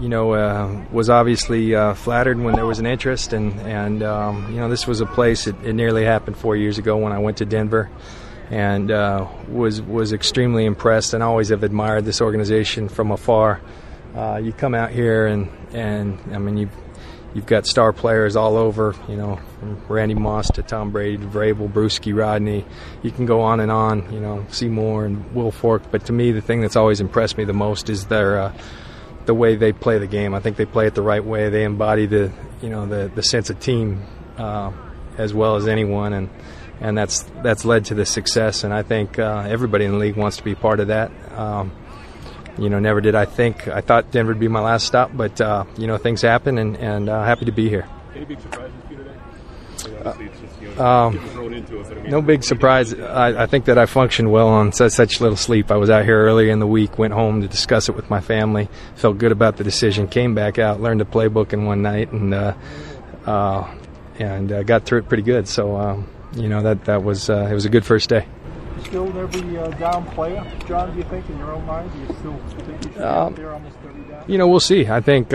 was obviously flattered when there was an interest, and this was a place. It nearly happened 4 years ago when I went to Denver, and was extremely impressed, and always have admired this organization from afar. You come out here, and I mean you've got star players all over, from Randy Moss to Tom Brady to Vrabel, Bruschi, Rodney. You can go on, Seymour and Will Fork. But to me, the thing that's always impressed me the most is the way they play the game. I think they play it the right way. They embody the sense of team as well as anyone, and that's led to the success. And I think everybody in the league wants to be part of that. Never did I thought Denver would be my last stop, but things happen, and happy to be here. Any big surprises for you today? Obviously it's just getting thrown into it, but no big surprise. I think that I functioned well on such little sleep. I was out here earlier in the week, went home to discuss it with my family, felt good about the decision, came back out, learned the playbook in one night, and got through it pretty good. So that was it was a good first day. Still every down player, John, do you think, in your own mind? Do you still think you should be out there almost every down? We'll see. I think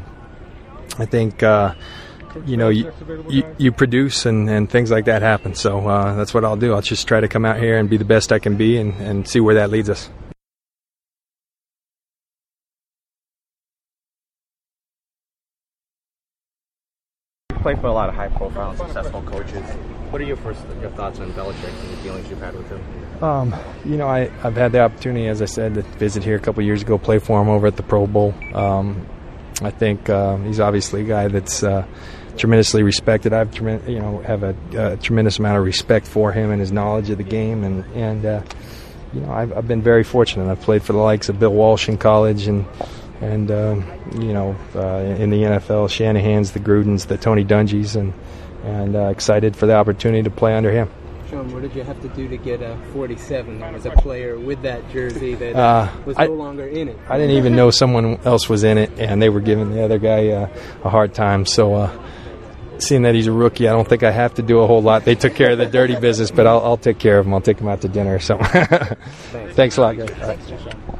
you produce and things like that happen. So that's what I'll do. I'll just try to come out here and be the best I can be and see where that leads us. You play for a lot of high-profile and successful coaches. What are your thoughts on Belichick and the dealings you've had with him? I've had the opportunity, as I said, to visit here a couple of years ago, play for him over at the Pro Bowl. I think he's obviously a guy that's tremendously respected. I've have a tremendous amount of respect for him and his knowledge of the game, and I've been very fortunate. I've played for the likes of Bill Walsh in college, and in the NFL, Shanahan's, the Grudens, the Tony Dungys, and excited for the opportunity to play under him. Sean, what did you have to do to get a 47 as a player with that jersey that was no longer in it? I didn't even know someone else was in it, and they were giving the other guy a hard time. So seeing that he's a rookie, I don't think I have to do a whole lot. They took care of the dirty business, but I'll take care of him. I'll take him out to dinner or something. Thanks a lot, guys.